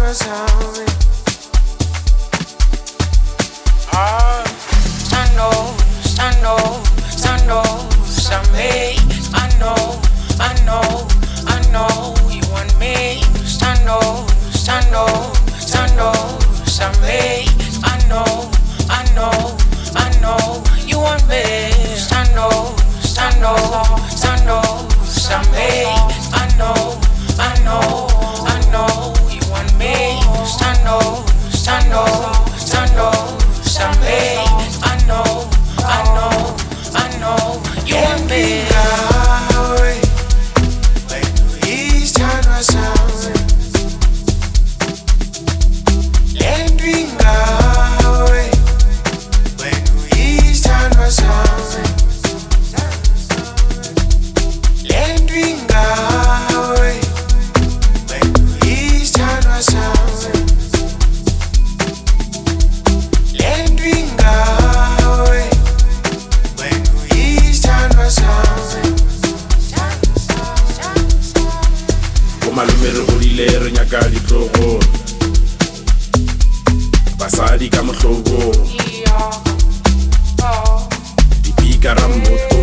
Basadi ka mohlobo dipika ra moto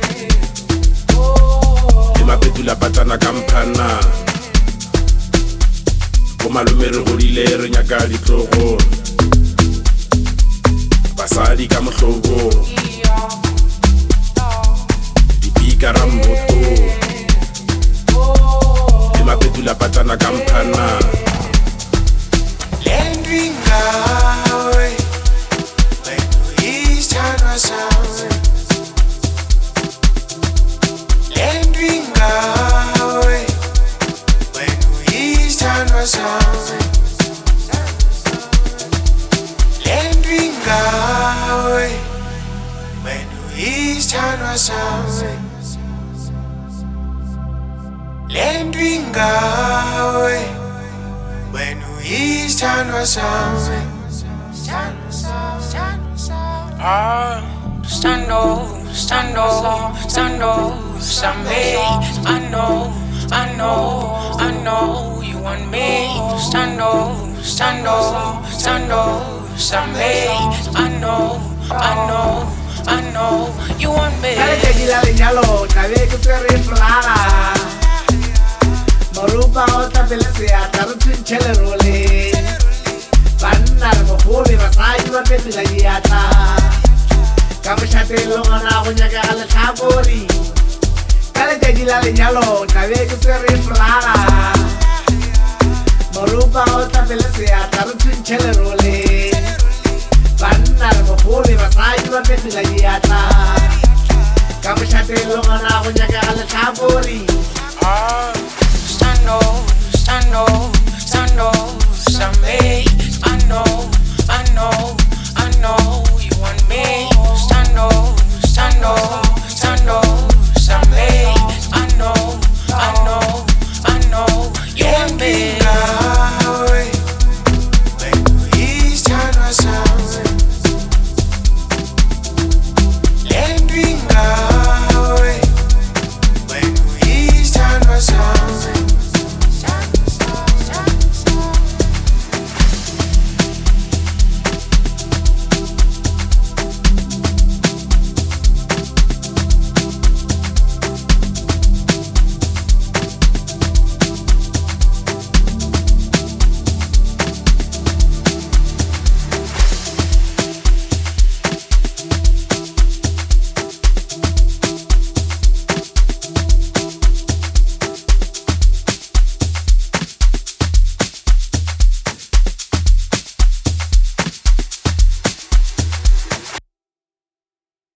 le mapetula patana kampana go malome re godile re nyaka ditlogo basadi ka mohlobo dipika ra moto le mapetula patana kampana Someday I know you want me. Stand up, someday I know you want me. Marupa ota belesea tarutun chelerole Bannar mohole vasai wa betla yata Kamshate longana kunyaga ala tabori Kale jajila le nyalo tawe kusere flala Marupa ota belesea tarutun chelerole Bannar mohole vasai wa betla yata Kamshate longana kunyaga ala tabori stand up